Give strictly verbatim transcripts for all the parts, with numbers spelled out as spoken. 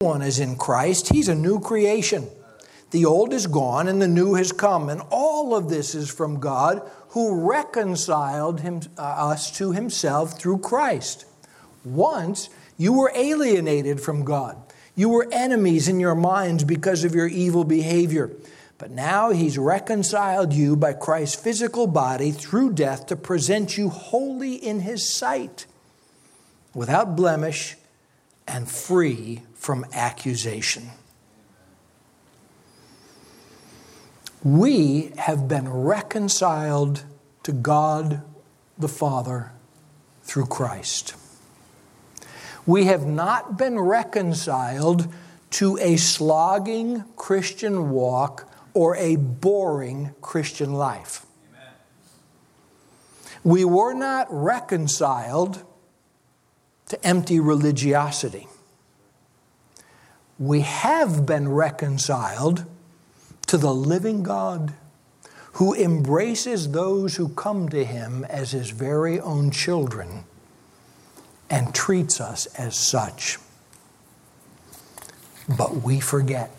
anyone is in Christ, he's a new creation. The old is gone and the new has come. And all of this is from God, who reconciled him, uh, us to himself through Christ. Once you were alienated from God. You were enemies in your minds because of your evil behavior. But now he's reconciled you by Christ's physical body through death to present you holy in his sight, without blemish and free from accusation. We have been reconciled to God the Father through Christ. We have not been reconciled to a slogging Christian walk or a boring Christian life. Amen. We were not reconciled to empty religiosity. We have been reconciled to the living God, who embraces those who come to him as his very own children and treats us as such. But we forget.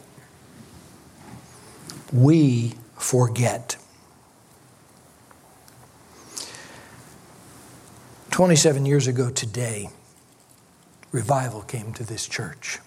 We forget. twenty-seven years ago today, revival came to this church.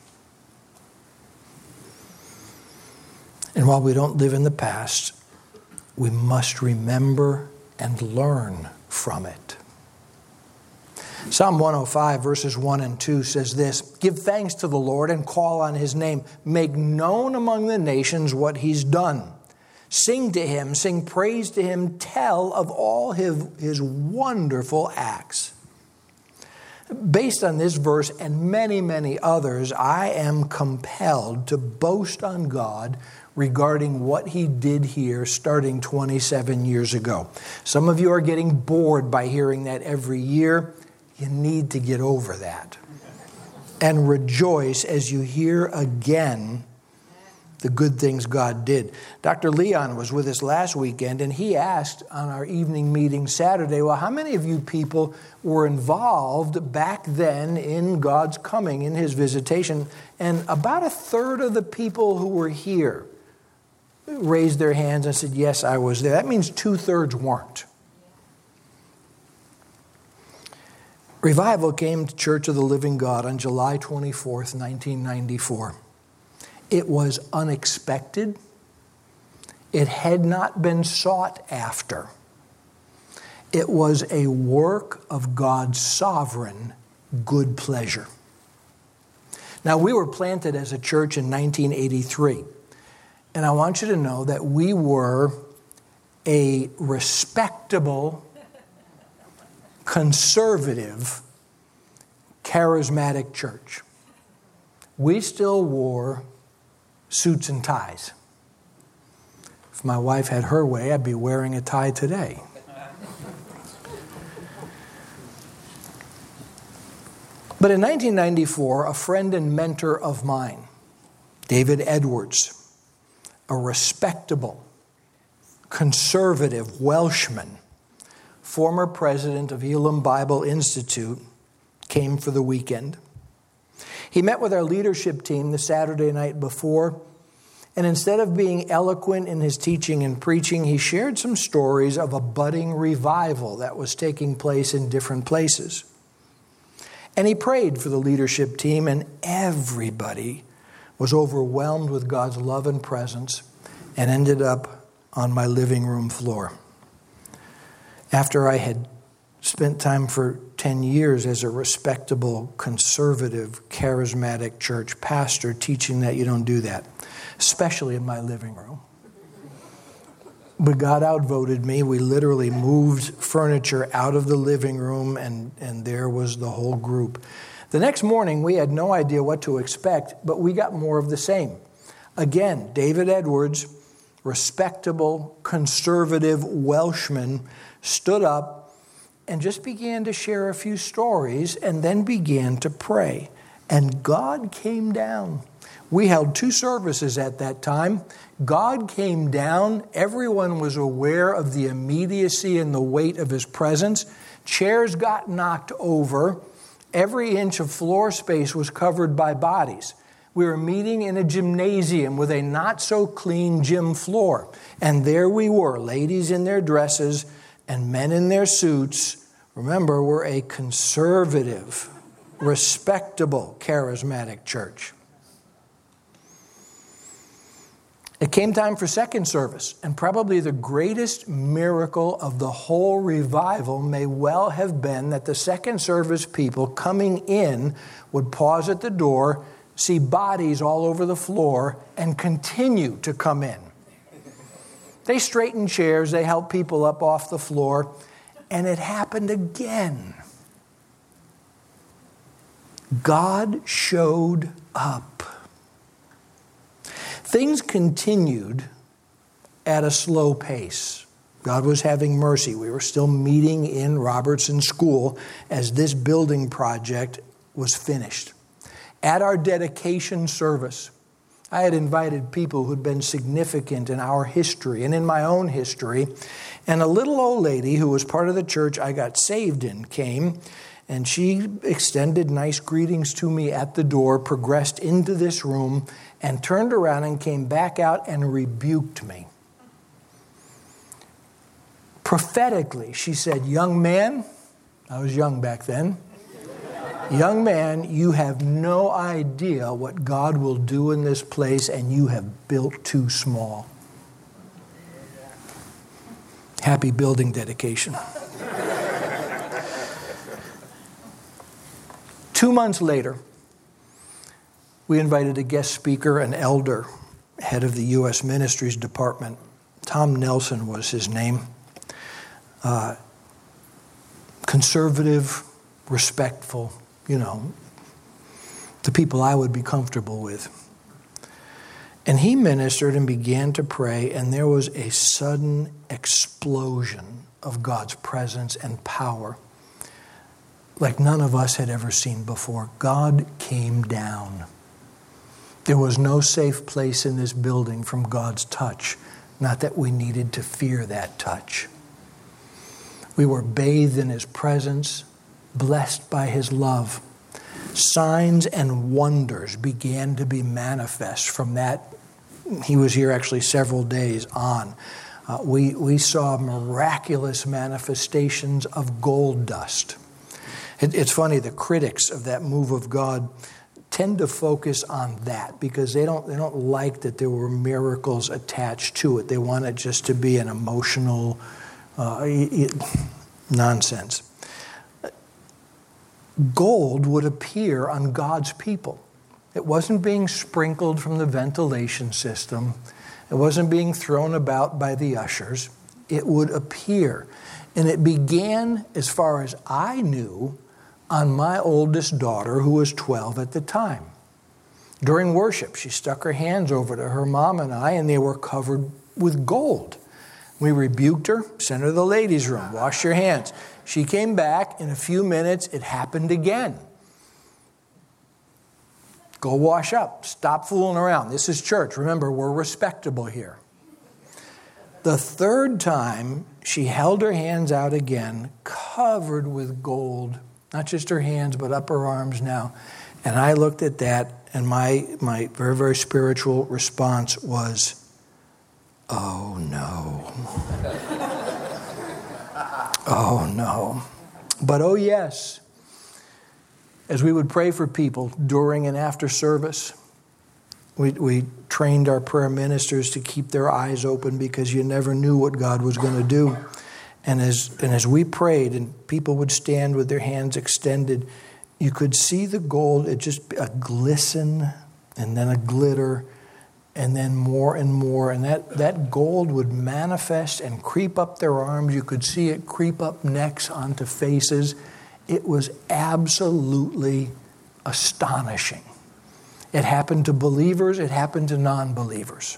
And while we don't live in the past, we must remember and learn from it. Psalm one oh five, verses one and two says this: "Give thanks to the Lord and call on his name. Make known among the nations what he's done. Sing to him, sing praise to him, tell of all his, his wonderful acts." Based on this verse and many, many others, I am compelled to boast on God regarding what he did here starting twenty-seven years ago. Some of you are getting bored by hearing that every year. You need to get over that and rejoice as you hear again the good things God did. Doctor Leon was with us last weekend, and he asked on our evening meeting Saturday, well, how many of you people were involved back then in God's coming, in his visitation? And about a third of the people who were here raised their hands and said, yes, I was there. That means two-thirds weren't. Revival came to Church of the Living God on July twenty-fourth, nineteen ninety-four. It was unexpected. It had not been sought after. It was a work of God's sovereign good pleasure. Now, we were planted as a church in nineteen eighty-three. And I want you to know that we were a respectable, conservative, charismatic church. We still wore suits and ties. If my wife had her way, I'd be wearing a tie today. But in nineteen ninety-four, a friend and mentor of mine, David Edwards, a respectable, conservative Welshman, former president of Elam Bible Institute, came for the weekend. He met with our leadership team the Saturday night before, and instead of being eloquent in his teaching and preaching, he shared some stories of a budding revival that was taking place in different places. And he prayed for the leadership team, and everybody was overwhelmed with God's love and presence and ended up on my living room floor. After I had spent time for ten years as a respectable, conservative, charismatic church pastor teaching that you don't do that, especially in my living room. But God outvoted me. We literally moved furniture out of the living room, and, and there was the whole group. The next morning, we had no idea what to expect, but we got more of the same. Again, David Edwards, respectable, conservative Welshman, stood up and just began to share a few stories and then began to pray. And God came down. We held two services at that time. God came down. Everyone was aware of the immediacy and the weight of his presence. Chairs got knocked over. Every inch of floor space was covered by bodies. We were meeting in a gymnasium with a not-so-clean gym floor. And there we were, ladies in their dresses and men in their suits. Remember, we're a conservative, respectable, charismatic church. It came time for second service, and probably the greatest miracle of the whole revival may well have been that the second service people coming in would pause at the door, see bodies all over the floor, and continue to come in. They straightened chairs, they helped people up off the floor, and it happened again. God showed up. Things continued at a slow pace. God was having mercy. We were still meeting in Robertson School as this building project was finished. At our dedication service, I had invited people who'd been significant in our history and in my own history. And a little old lady who was part of the church I got saved in came, and she extended nice greetings to me at the door, progressed into this room, and turned around and came back out and rebuked me. Prophetically, she said, "Young man," I was young back then, "young man, you have no idea what God will do in this place, and you have built too small." Happy building dedication. Two months later, we invited a guest speaker, an elder, head of the U S Ministries Department. Tom Nelson was his name. Uh, conservative, respectful, you know, the people I would be comfortable with. And he ministered and began to pray, and there was a sudden explosion of God's presence and power like none of us had ever seen before. God came down. There was no safe place in this building from God's touch. Not that we needed to fear that touch. We were bathed in His presence, blessed by His love. Signs and wonders began to be manifest from that. He was here actually several days on. Uh, we, we saw miraculous manifestations of gold dust. It, it's funny, the critics of that move of God tend to focus on that because they don't they don't like that there were miracles attached to it. They want it just to be an emotional uh, nonsense. Gold would appear on God's people. It wasn't being sprinkled from the ventilation system. It wasn't being thrown about by the ushers. It would appear. And it began, as far as I knew, on my oldest daughter, who was twelve at the time. During worship, she stuck her hands over to her mom and I, and they were covered with gold. We rebuked her, sent her to the ladies' room, wash your hands. She came back. In a few minutes, it happened again. Go wash up. Stop fooling around. This is church. Remember, we're respectable here. The third time, she held her hands out again, covered with gold. Not just her hands, but up her arms now. And I looked at that, and my, my very, very spiritual response was, oh, no. Oh, no. But oh, yes. As we would pray for people during and after service, we, we trained our prayer ministers to keep their eyes open because you never knew what God was going to do. And as and as we prayed and people would stand with their hands extended, you could see the gold, it just a glisten and then a glitter and then more and more. And that, that gold would manifest and creep up their arms. You could see it creep up necks onto faces. It was absolutely astonishing. It happened to believers. It happened to non-believers.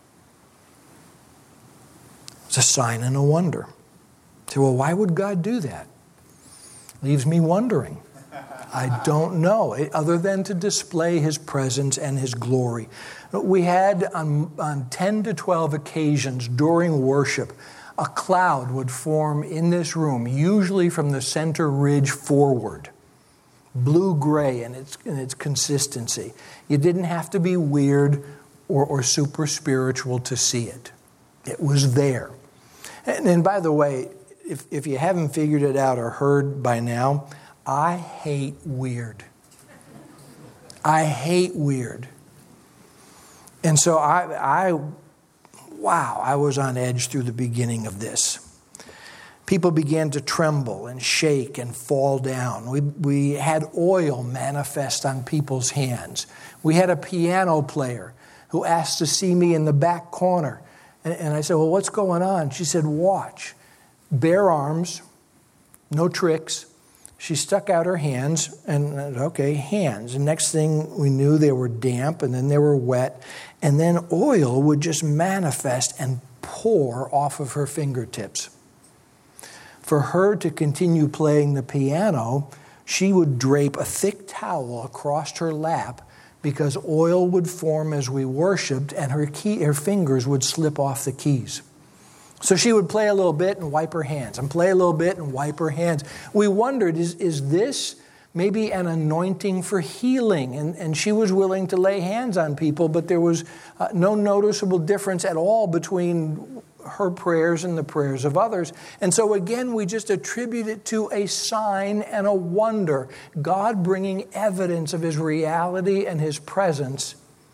It's a sign and a wonder. Say, well, why would God do that? Leaves me wondering. I don't know, other than to display His presence and His glory. We had on, on ten to twelve occasions during worship, a cloud would form in this room, usually from the center ridge forward. blue-gray in its, in its consistency. You didn't have to be weird or, or super spiritual to see it. It was there. And, and by the way, if, if you haven't figured it out or heard by now, I hate weird. I hate weird. And so I, I, wow, I was on edge through the beginning of this. People began to tremble and shake and fall down. We, we had oil manifest on people's hands. We had a piano player who asked to see me in the back corner. And, and I said, well, what's going on? She said, watch. Bare arms, no tricks. She stuck out her hands, and okay, hands. And next thing we knew, they were damp, and then they were wet. And then oil would just manifest and pour off of her fingertips. For her to continue playing the piano, she would drape a thick towel across her lap because oil would form as we worshiped, and her key, her fingers would slip off the keys. So she would play a little bit and wipe her hands, and play a little bit and wipe her hands. We wondered, is, is this maybe an anointing for healing? And, and she was willing to lay hands on people, but there was uh, no noticeable difference at all between her prayers and the prayers of others. And so again, we just attribute it to a sign and a wonder. God bringing evidence of his reality and his presence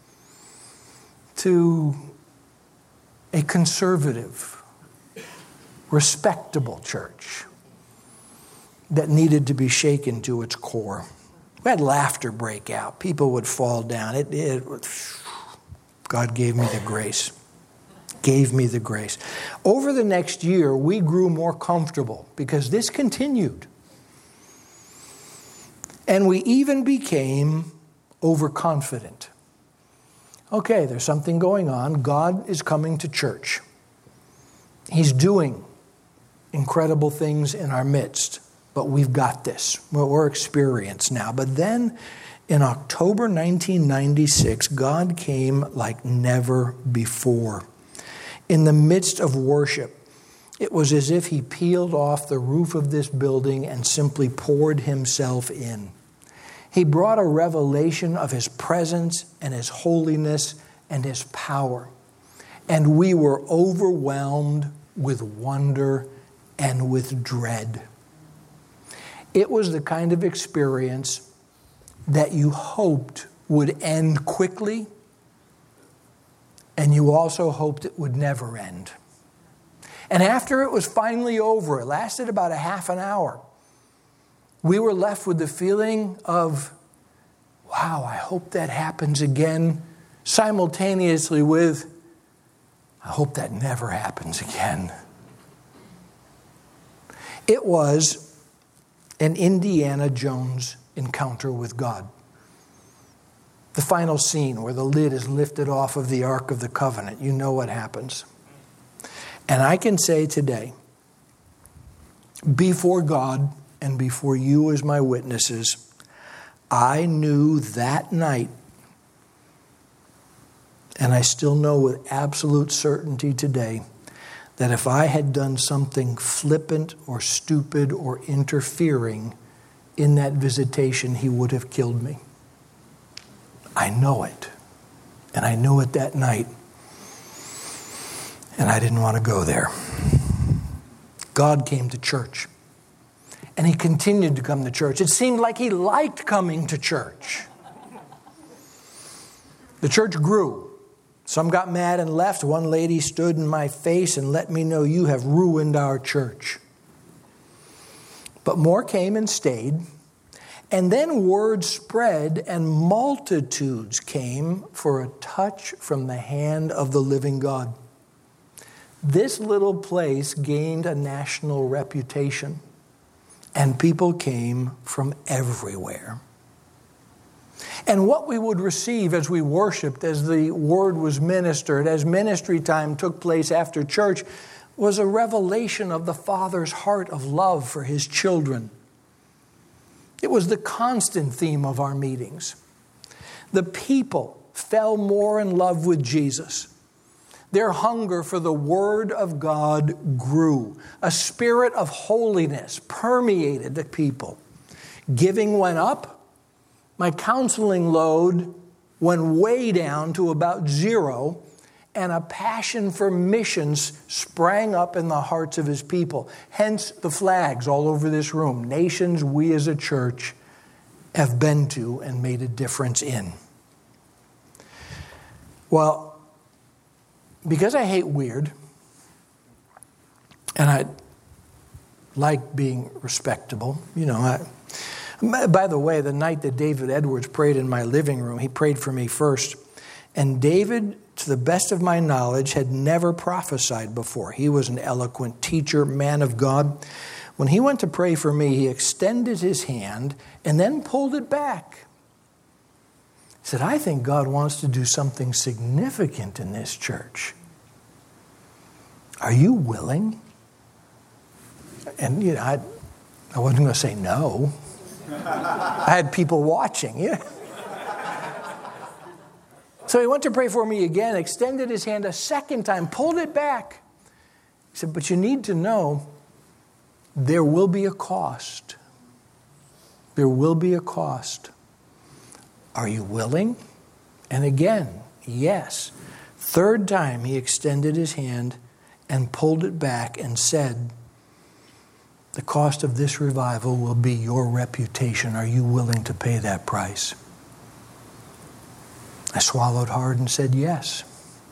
to a conservative, respectable church that needed to be shaken to its core. We had laughter break out. People would fall down. It, it, God gave me the grace. Gave me the grace. Over the next year, we grew more comfortable because this continued. And we even became overconfident. Okay, there's something going on. God is coming to church. He's doing incredible things in our midst, but we've got this. We're experienced now. But then in October nineteen ninety-six, God came like never before. In the midst of worship, it was as if he peeled off the roof of this building and simply poured himself in. He brought a revelation of his presence and his holiness and his power. And we were overwhelmed with wonder and with dread. It was the kind of experience that you hoped would end quickly, and you also hoped it would never end. And after it was finally over, it lasted about a half an hour, we were left with the feeling of, wow, I hope that happens again, simultaneously with, I hope that never happens again. It was an Indiana Jones encounter with God. The final scene where the lid is lifted off of the Ark of the Covenant. You know what happens. And I can say today, before God and before you as my witnesses, I knew that night, and I still know with absolute certainty today, that if I had done something flippant or stupid or interfering in that visitation, he would have killed me. I know it. And I knew it that night. And I didn't want to go there. God came to church. And he continued to come to church. It seemed like he liked coming to church. The church grew. Some got mad and left. One lady stood in my face and let me know, you have ruined our church. But more came and stayed. And then word spread and multitudes came for a touch from the hand of the living God. This little place gained a national reputation, and people came from everywhere. And what we would receive as we worshiped, as the word was ministered, as ministry time took place after church, was a revelation of the Father's heart of love for his children. It was the constant theme of our meetings. The people fell more in love with Jesus. Their hunger for the Word of God grew. A spirit of holiness permeated the people. Giving went up. My counseling load went way down to about zero. And a passion for missions sprang up in the hearts of his people. Hence the flags all over this room. Nations we as a church have been to and made a difference in. Well, because I hate weird, and I like being respectable, you know, I, by the way, the night that David Edwards prayed in my living room, he prayed for me first. And David, to the best of my knowledge, had never prophesied before. He was an eloquent teacher, man of God. When he went to pray for me, he extended his hand and then pulled it back. He said, I think God wants to do something significant in this church. Are you willing? And you know, I, I wasn't going to say no. I had people watching. Yeah. So he went to pray for me again, extended his hand a second time, pulled it back. He said, but you need to know there will be a cost. There will be a cost. Are you willing? And again, yes. Third time he extended his hand and pulled it back and said, the cost of this revival will be your reputation. Are you willing to pay that price? I swallowed hard and said yes.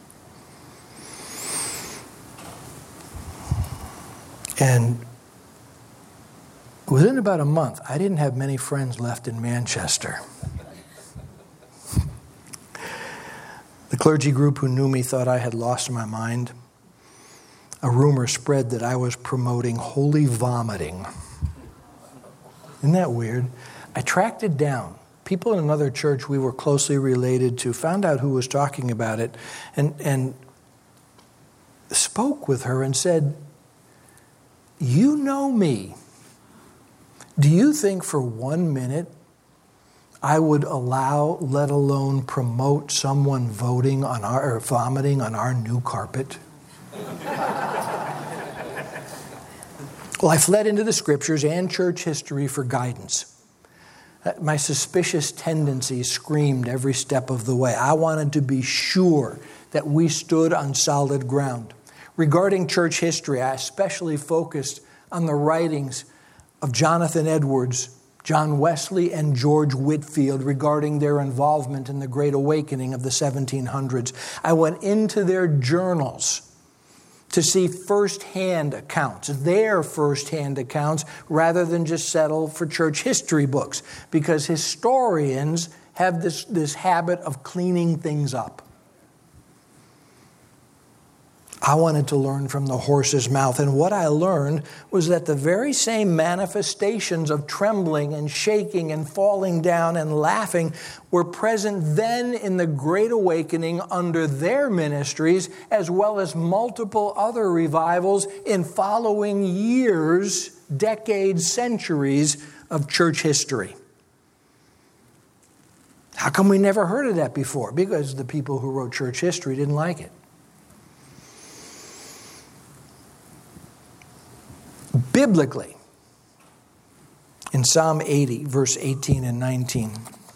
And within about a month, I didn't have many friends left in Manchester. The clergy group who knew me thought I had lost my mind. A rumor spread that I was promoting holy vomiting. Isn't that weird? I tracked it down. People in another church we were closely related to found out who was talking about it and, and spoke with her and said, you know me. Do you think for one minute I would allow, let alone promote someone voting on our, or vomiting on our new carpet? Well, I fled into the scriptures and church history for guidance. My suspicious tendencies screamed every step of the way. I wanted to be sure that we stood on solid ground. Regarding church history, I especially focused on the writings of Jonathan Edwards, John Wesley, and George Whitefield regarding their involvement in the Great Awakening of the seventeen hundreds. I went into their journals to see firsthand accounts, their firsthand accounts, rather than just settle for church history books, because historians have this, this habit of cleaning things up. I wanted to learn from the horse's mouth, and what I learned was that the very same manifestations of trembling and shaking and falling down and laughing were present then in the Great Awakening under their ministries, as well as multiple other revivals in following years, decades, centuries of church history. How come we never heard of that before? Because the people who wrote church history didn't like it. Biblically, in Psalm eighty, verse eighteen and nineteen,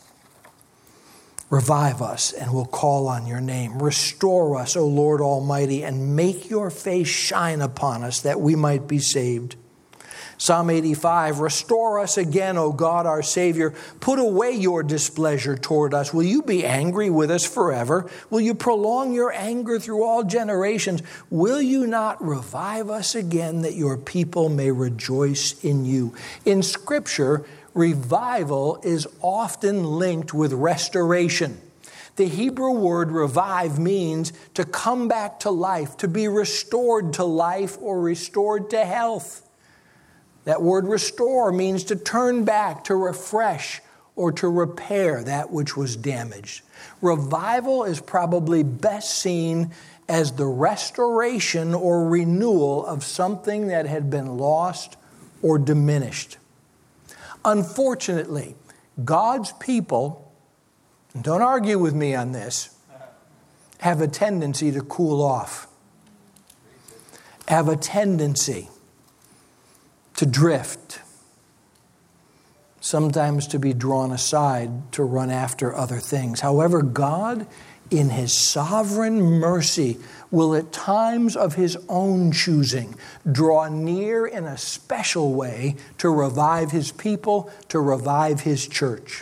revive us and we'll call on your name. Restore us, O Lord Almighty, and make your face shine upon us that we might be saved. Psalm eighty-five, restore us again, O God, our Savior. Put away your displeasure toward us. Will you be angry with us forever? Will you prolong your anger through all generations? Will you not revive us again that your people may rejoice in you? In Scripture, revival is often linked with restoration. The Hebrew word revive means to come back to life, to be restored to life or restored to health. That word restore means to turn back, to refresh, or to repair that which was damaged. Revival is probably best seen as the restoration or renewal of something that had been lost or diminished. Unfortunately, God's people, and don't argue with me on this, have a tendency to cool off, have a tendency to drift. sometimes to be drawn aside to run after other things. However, God, in his sovereign mercy, will at times of his own choosing draw near in a special way to revive his people, to revive his church.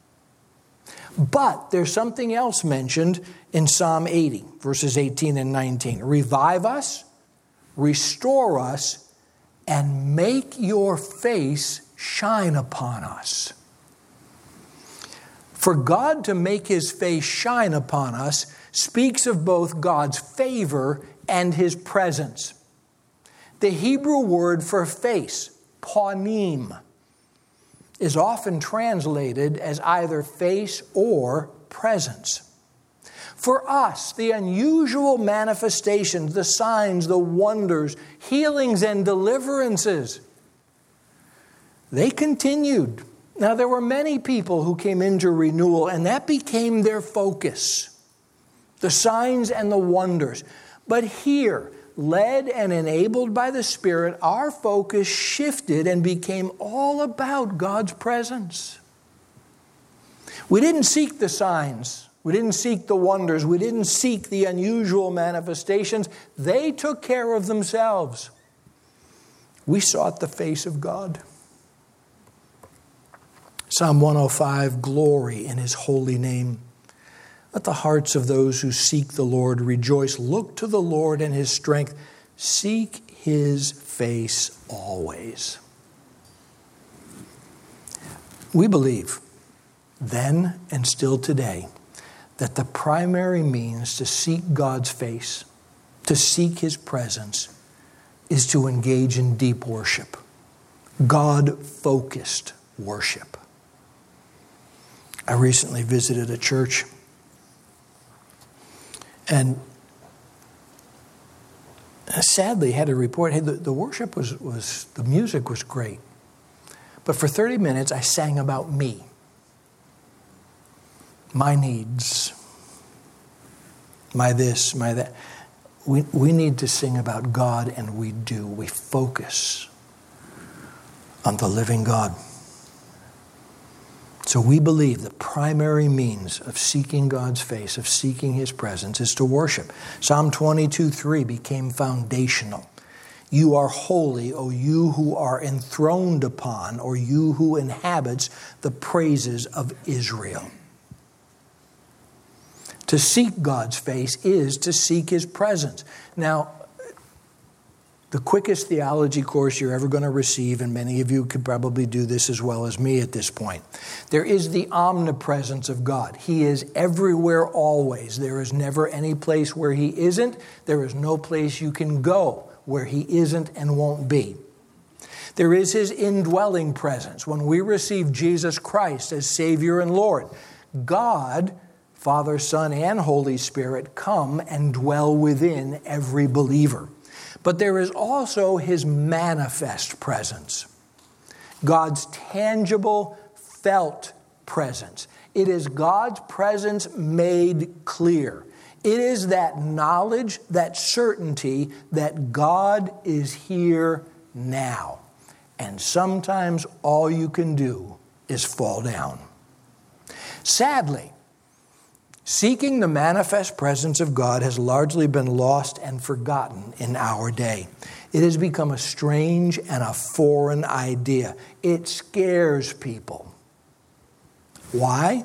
But there's something else mentioned in Psalm eighty, verses eighteen and nineteen. Revive us, restore us, and make your face shine upon us. For God to make his face shine upon us speaks of both God's favor and his presence. The Hebrew word for face, panim, is often translated as either face or presence. For us, the unusual manifestations, the signs, the wonders, healings, and deliverances, they continued. Now, there were many people who came into renewal, and that became their focus, the signs and the wonders. But here, led and enabled by the Spirit, our focus shifted and became all about God's presence. We didn't seek the signs. We didn't seek the wonders. We didn't seek the unusual manifestations. They took care of themselves. We sought the face of God. Psalm one oh five, glory in his holy name. Let the hearts of those who seek the Lord rejoice. Look to the Lord and his strength. Seek his face always. We believe, then and still today, that the primary means to seek God's face, to seek his presence, is to engage in deep worship, God-focused worship. I recently visited a church, and sadly had to report, hey, the, the worship was, was, the music was great. But for thirty minutes, I sang about me, my needs, my this, my that. We, we need to sing about God, and we do. We focus on the living God. So we believe the primary means of seeking God's face, of seeking his presence, is to worship. Psalm twenty-two three became foundational. You are holy, O you who are enthroned upon, or you who inhabits the praises of Israel. To seek God's face is to seek his presence. Now, the quickest theology course you're ever going to receive, and many of you could probably do this as well as me at this point. There is the omnipresence of God. He is everywhere always. There is never any place where he isn't. There is no place you can go where he isn't and won't be. There is his indwelling presence. When we receive Jesus Christ as Savior and Lord, God, Father, Son, and Holy Spirit come and dwell within every believer. But there is also his manifest presence, God's tangible, felt presence. It is God's presence made clear. It is that knowledge, that certainty that God is here now. And sometimes all you can do is fall down. Sadly, seeking the manifest presence of God has largely been lost and forgotten in our day. It has become a strange and a foreign idea. It scares people. Why?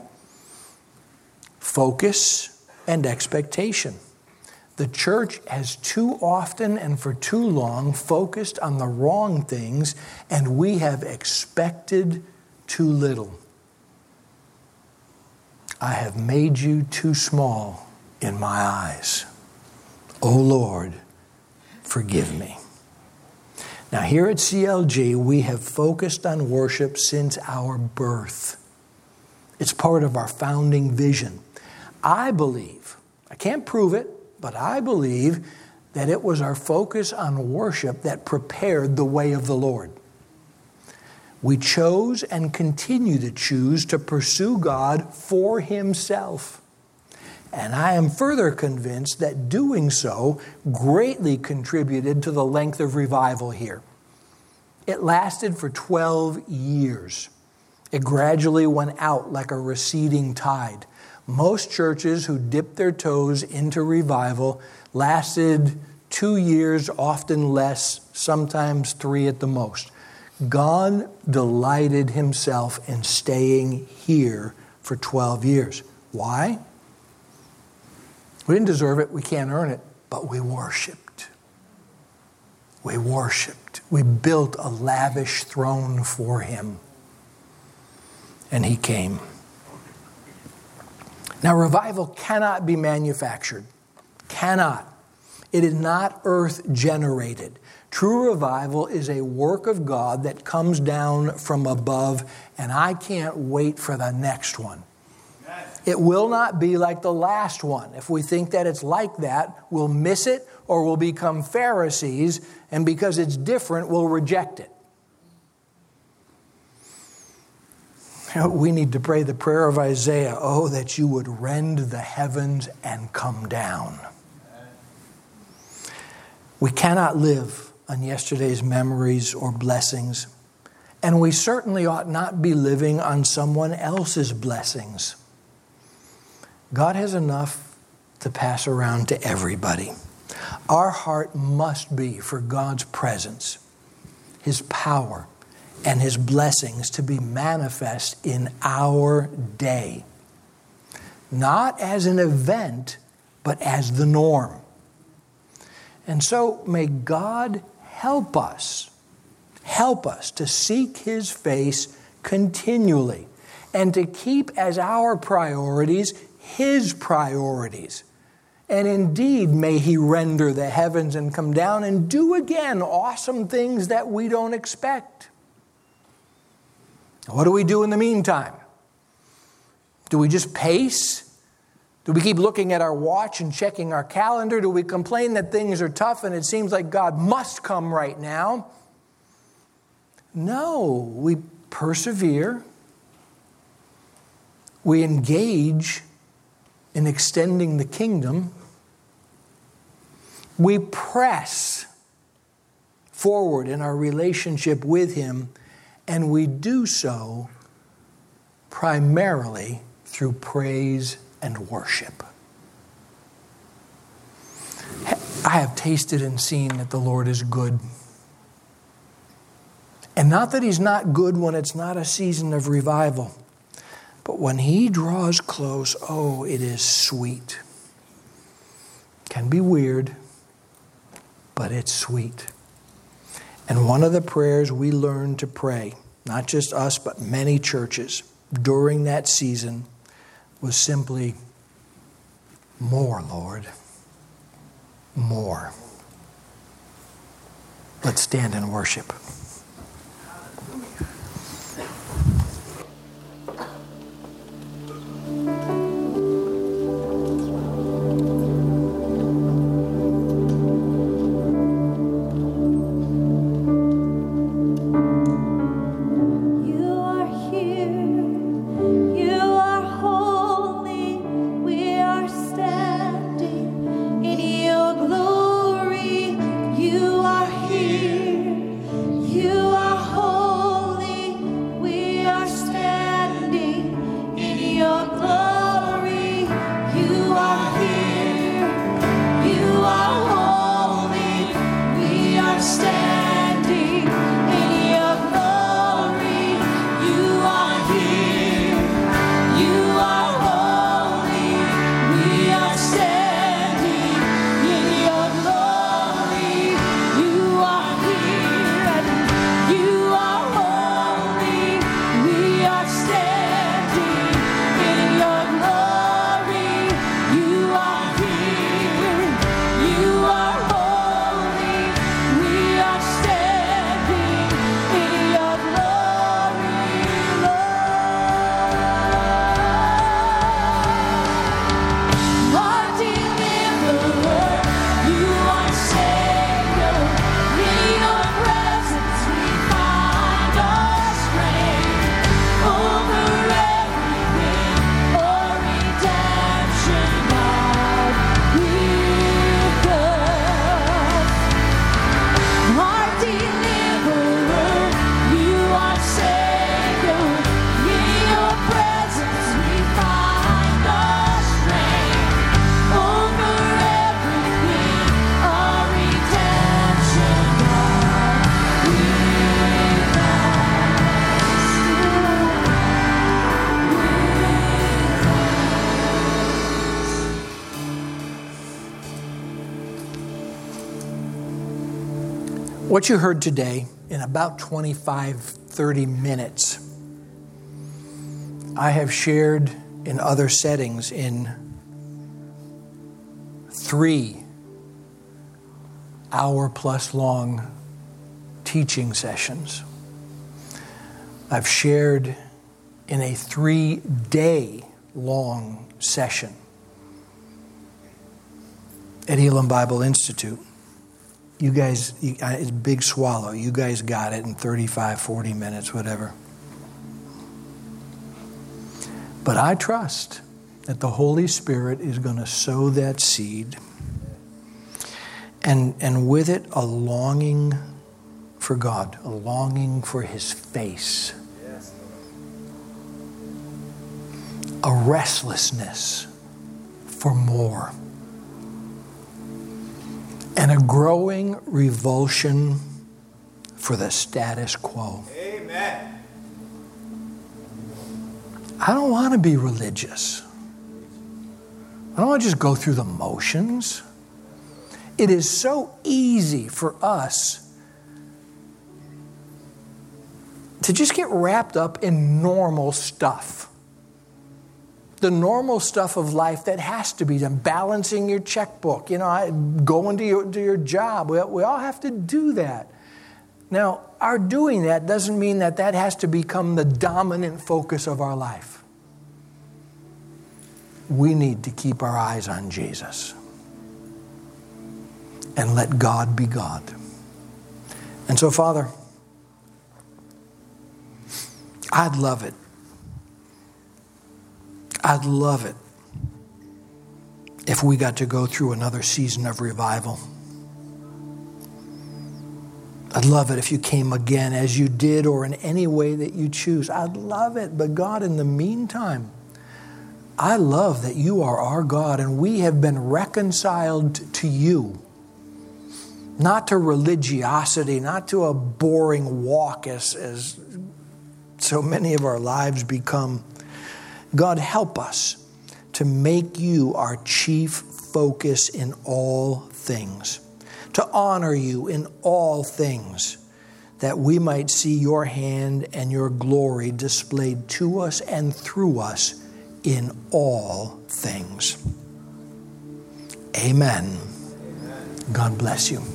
Focus and expectation. The church has too often and for too long focused on the wrong things, and we have expected too little. I have made you too small in my eyes. O Lord, forgive me. Now here at C L G, we have focused on worship since our birth. It's part of our founding vision. I believe, I can't prove it, but I believe that it was our focus on worship that prepared the way of the Lord. We chose and continue to choose to pursue God for himself. And I am further convinced that doing so greatly contributed to the length of revival here. It lasted for twelve years. It gradually went out like a receding tide. Most churches who dipped their toes into revival lasted two years, often less, sometimes three at the most. God delighted himself in staying here for twelve years. Why? We didn't deserve it. We can't earn it. But we worshiped. We worshiped. We built a lavish throne for him. And he came. Now, revival cannot be manufactured. Cannot. It is not earth-generated. True revival is a work of God that comes down from above, and I can't wait for the next one. It will not be like the last one. If we think that it's like that, we'll miss it or we'll become Pharisees, and because it's different, we'll reject it. We need to pray the prayer of Isaiah, oh, that you would rend the heavens and come down. We cannot live on yesterday's memories or blessings, and we certainly ought not be living on someone else's blessings. God has enough to pass around to everybody. Our heart must be for God's presence, his power, and his blessings to be manifest in our day. Not as an event, but as the norm. And so may God help us, help us to seek his face continually and to keep as our priorities his priorities. And indeed, may he render the heavens and come down and do again awesome things that we don't expect. What do we do in the meantime? Do we just pace? Do we keep looking at our watch and checking our calendar? Do we complain that things are tough and it seems like God must come right now? No, we persevere. We engage in extending the kingdom. We press forward in our relationship with him, and we do so primarily through praise and worship. I have tasted and seen that the Lord is good. And not that he's not good when it's not a season of revival. But when he draws close, oh, it is sweet. Can be weird, but it's sweet. And one of the prayers we learned to pray, not just us, but many churches during that season, was simply, more, Lord, more. Let's stand and worship. You What you heard today, in about twenty-five, thirty minutes, I have shared in other settings in three hour plus long teaching sessions. I've shared in a three day long session at Elam Bible Institute. You guys, you, it's a big swallow. You guys got it in thirty-five, forty minutes, whatever. But I trust that the Holy Spirit is going to sow that seed, and, and with it a longing for God, a longing for His face, a restlessness for more, and a growing revulsion for the status quo. Amen. I don't want to be religious. I don't want to just go through the motions. It is so easy for us to just get wrapped up in normal stuff. The normal stuff of life that has to be done. Balancing your checkbook, you know, going to your, to your job. We, we all have to do that. Now, our doing that doesn't mean that that has to become the dominant focus of our life. We need to keep our eyes on Jesus and let God be God. And so, Father, I'd love it. I'd love it if we got to go through another season of revival. I'd love it if you came again as you did or in any way that you choose. I'd love it. But God, in the meantime, I love that you are our God and we have been reconciled to you. Not to religiosity, not to a boring walk as, as so many of our lives become. God, help us to make you our chief focus in all things, to honor you in all things, that we might see your hand and your glory displayed to us and through us in all things. Amen. Amen. God bless you.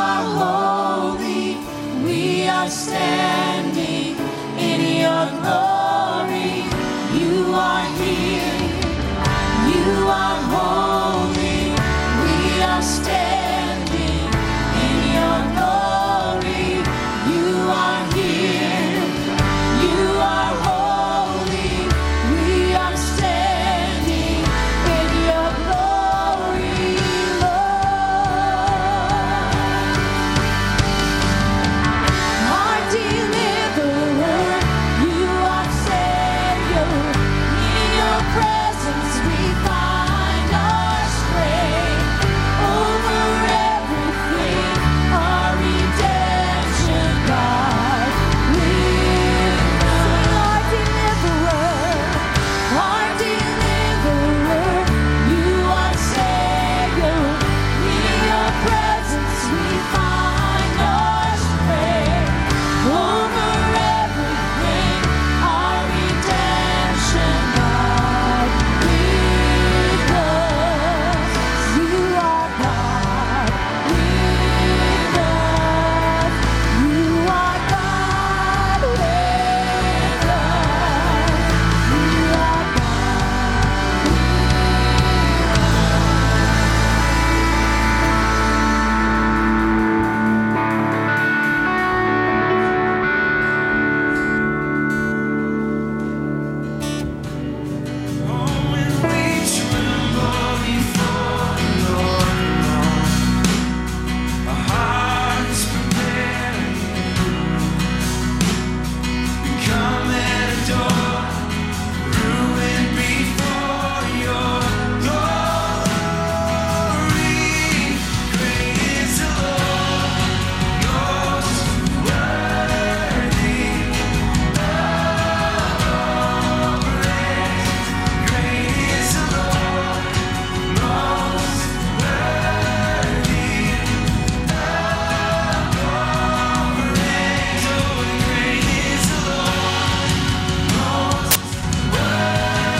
Standing in your glory.